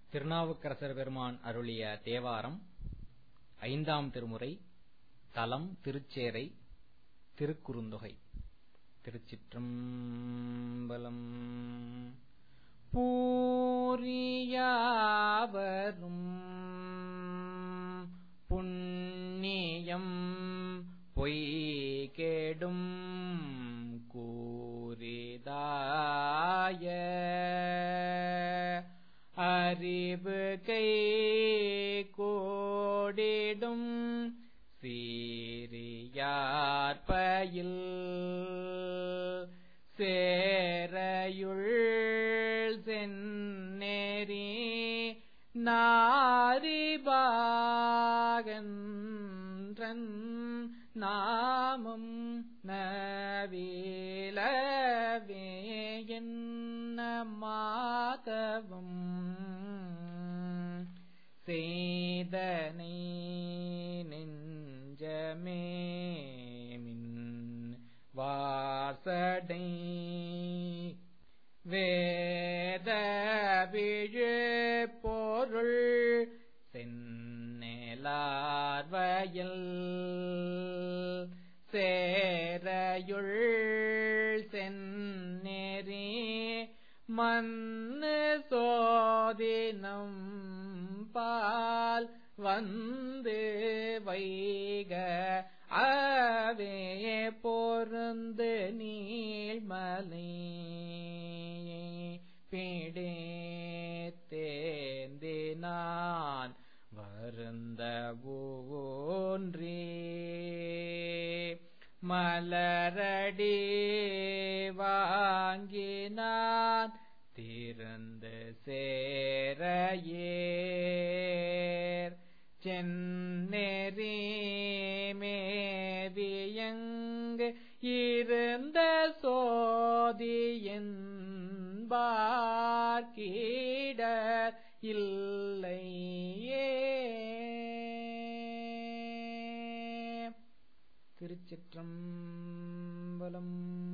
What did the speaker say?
திருநாவுக்கரசர் பெருமான் அருளிய தேவாரம் ஐந்தாம் திருமுறை. தலம் திருச்சேறை. திருக்குறுந்தொகை. திருச்சிற்றம்பலம். பூரியாவரும் புண்ணியம் பொய்கேடும் கூறிதாய அறிவு கை கோடிடும் சீரியார்பயில் சேரையுள் செந்நெறி நாரிபாகன்றன் நாமம் நவிலவே என்ன மாதவம் செய்தனை நெஞ்சமே மின் வாசடை வேத விழு பொருள் செந்நெலார்வயல் சேரையுள் செந்நெறி மன்னு சோதினம் பால் வந்து வைக அவே பொருந்து நீள்மலை பிடித்தேந்தினான் வருந்த ஊன்றி மலரடி வாங்கினான் திறந்து சேரையேர் செந்நெறி மேவியங்கு இருந்த சோதியன்பார்க்கீடர் இல்லையே. திருச்சிற்றம்பலம்.